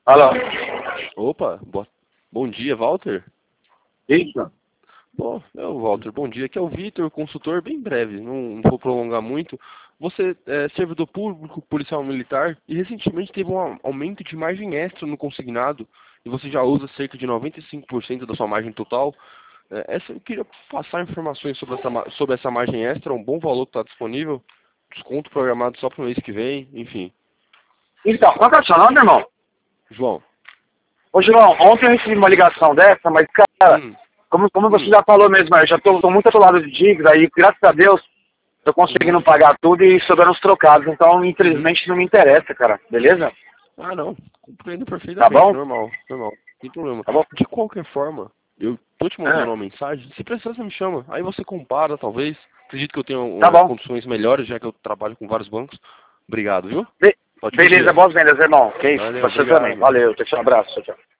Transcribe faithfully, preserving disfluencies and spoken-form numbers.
Alô? Opa, boa... bom dia, Walter. Isso? Bom, é o Walter, bom dia. Aqui é o Vitor, consultor, bem breve, não, não vou prolongar muito. Você é servidor público, policial militar, e recentemente teve um aumento de margem extra no consignado, e você já usa cerca de noventa e cinco por cento da sua margem total. É, essa, eu queria passar informações sobre essa, ma- sobre essa margem extra, um bom valor que está disponível, desconto programado só para o mês que vem, enfim. Então, qual que é o seu nome, irmão? João. Ô, João, ontem eu recebi uma ligação dessa, mas, cara, Hum, como, como você hum, já falou mesmo, eu já tô, tô muito atolado de dívida e, graças a Deus, tô uhum, conseguindo pagar tudo e sobrando os trocados. Então, uhum. infelizmente, não me interessa, cara. Beleza? Ah, não. Compreendo Tá perfeitamente. bom? Normal, normal. Sem problema. Tá bom? De qualquer forma, eu tô te mandando Ah, uma mensagem. Se precisar, você me chama. Aí você compara, talvez. Acredito que eu tenha tá uh, bom. condições melhores, já que eu trabalho com vários bancos. Obrigado, viu? Be- Ótimo beleza, dia. boas vendas, irmão. Que isso? Valeu, Você também. obrigado. Valeu. Tchau, tchau. Abraço. Tchau, tchau.